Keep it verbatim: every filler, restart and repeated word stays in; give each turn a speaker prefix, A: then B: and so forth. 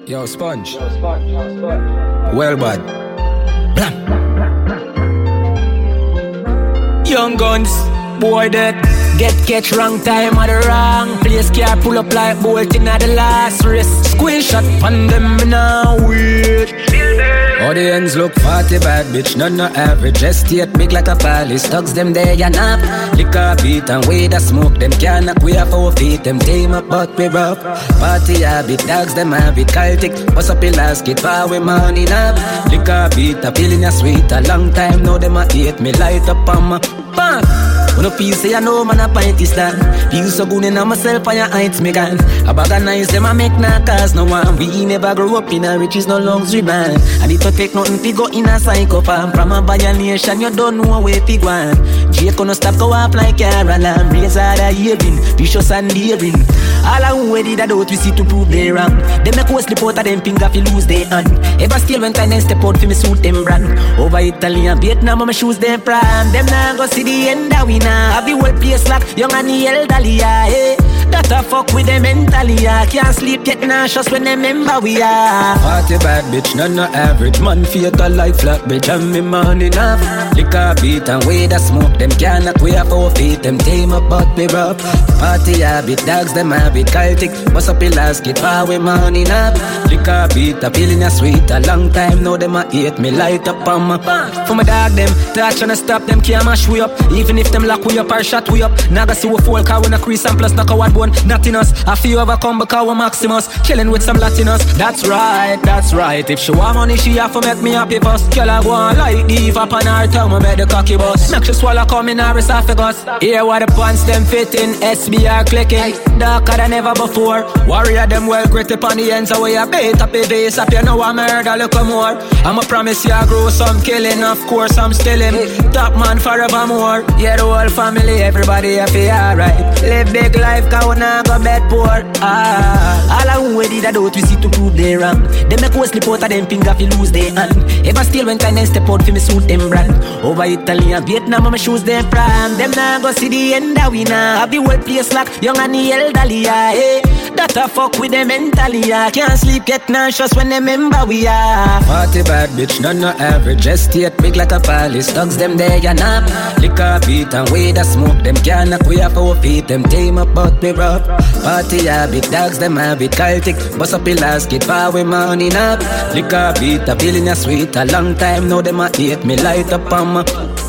A: Yo, Sponge.
B: Yo, Sponge. Yo, Sponge.
A: Well, bud. Blam. Young guns, boy dead. Get catch wrong time at the wrong place. Car pull up like bolt in at the last race. Squeeze shot on them now wait. Audience look forty bad bitch, none no average. Estate big like a palace, thugs them there ya nap. Liquor beat and way the smoke, them can't knock we off our feet. Them tame up but we rough. Party habit, dogs them habit, Celtic. Bust up the last kid, far we money nap. Liquor beat, a feeling a sweet. A long time now them a hate me, light up on my bang. When a piece say I know man a pint is that. Feel so good in on myself and your heights me gone. A bag of nice them a make nah cause no one. We never grew up in a riches no luxury man. And it don't take nothing to go in a psycho farm. From a violation you don't know where to go on. Jake gonna stop go off like car alarm. Raise all the hearing, vicious and daring. All I who did I do we see to prove they wrong. They make us slip out of them finger fi lose their hand. Ever still when time step out fi me suit them brand. Over Italy and Vietnam my shoes them prime. Them nah go see the end of we now. Have the whole place locked, young and the elderly, yeah, hey. That a fuck with them mentally, yeah. Can't sleep, get nauseous when they remember we are. Party bad bitch, none no average. Man fatal like flat bitch, and me man enough. Liquor beat and way the smoke. Them can't knock we off our feet. Them tame up but we rough. Party habit, dogs them habit, Celtic. Bust up the last kid, far we man enough. Liquor beat, a feeling a sweet. A long time now them a hate me, light up on my band. For my dog them, touch and stop them, can't mash we up. Even if them lock we up or shot we up. Naga see we fall car when a crease and plus knock a wad bone. Not in us, a few overcome because we're Maximus. Chilling with some Latinos. That's right, that's right. If she want money, she have to make me happy first. Girl I go on like Eve up on her tongue, I make the cocky bus. Make she swallow come in her esophagus. Here where the pants them fitting, S B R clicking. Darker than ever before. Warrior them well gritty upon the ends away. I bait up a base up, you know I'm murder, look more. I'ma promise you I grow some killing, of course I'm still him. Top man forevermore. Yeah, the whole family, everybody happy, alright. Live big life, cause we not go bed poor. Ah, all I who did I do we see to prove they wrong. They make us slip out of them finger fi lose their hand. Ever still when time step out fi me suit them brand. Over Italy and Vietnam, my shoes them prime. Them nah go see the end of we now. Have the whole place locked, young and the elderly, yeah, hey. That a fuck with them mentally, yeah. Can't sleep, get nauseous when they remember we are. Party bad bitch, none no average. Estate big like a palace, thugs them there ya nap. Liquor beat and way the smoke. Them can't knock we off our feet. Them tame up but we rough. Party habit, dogs them habit, Celtic. Bust up the last kid, far we money up. Liquor beat, a feeling a sweet. A long time now them a hate me, light up on my